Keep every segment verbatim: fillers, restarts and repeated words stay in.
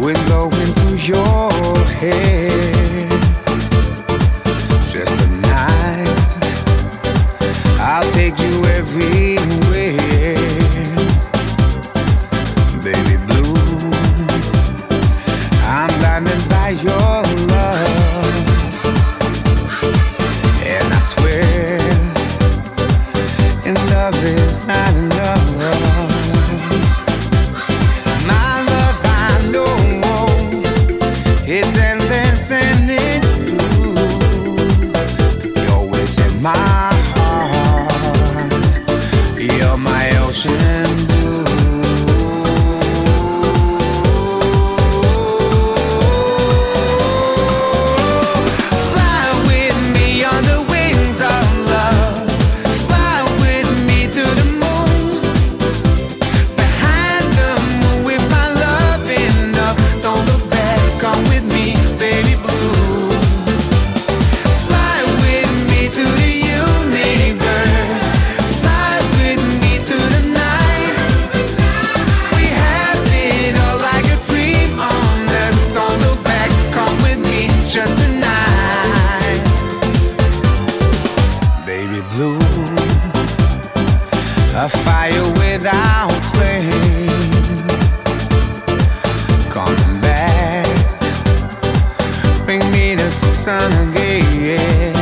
wind blowing through your hair. Just a night, I'll take you everywhere. Baby blue, I'm blinded by your love, and I swear, in love is not enough. My love, I know, it's endless and it's true. You're always in my heart. You're my ocean blue. Fly with me on the wings of love. Fly with me through the moon. Behind the moon, we find love enough. Don't look back, come with me, baby blue. Fly with me through the universe. Fly with me through the night. We have it all like a dream on earth. Don't look back, come with me, just tonight. Baby blue, a fire without flame. Coming back, bring me the sun again.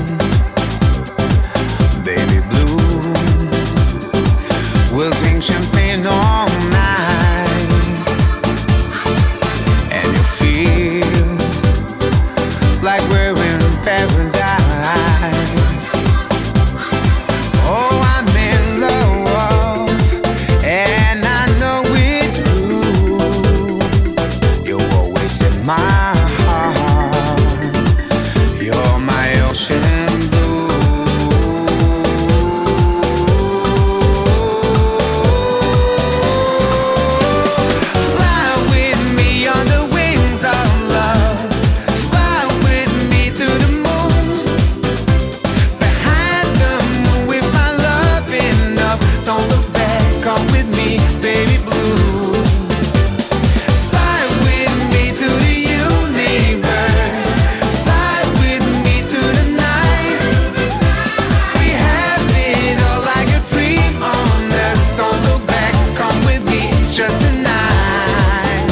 Baby blue, we'll drink champagne all night, and you feel like we're in paradise. Oh, I'm in love, and I know it's true. You're always in my heart. You're my ocean blue. Fly with me on the wings of love. Fly with me through the moon. Behind the moon, we find love enough. Don't look back, come with me, baby blue. Fly with me through the universe. Fly with me through the night. We have it all like a dream on earth. Don't look back, come with me, just tonight.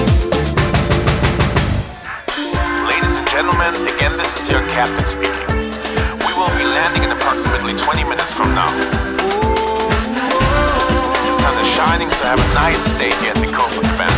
Ladies and gentlemen, again, this is your captain speaking. We will be landing in approximately twenty minutes from now. The sun is shining, so have a nice day here at the Coastal Cabana.